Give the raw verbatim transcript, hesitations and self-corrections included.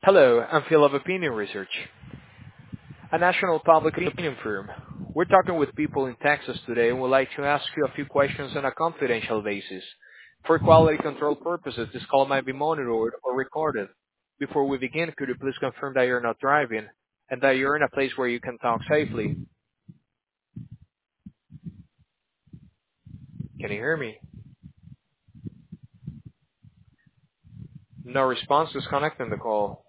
Hello, I'm Phil of Opinion Research, a national public opinion firm. We're talking with people in Texas today and would like to ask you a few questions on a confidential basis. For quality control purposes, this call might be monitored or recorded. Before we begin, could you please confirm that you're not driving and that you're in a place where you can talk safely? Can you hear me? No response, disconnecting the call.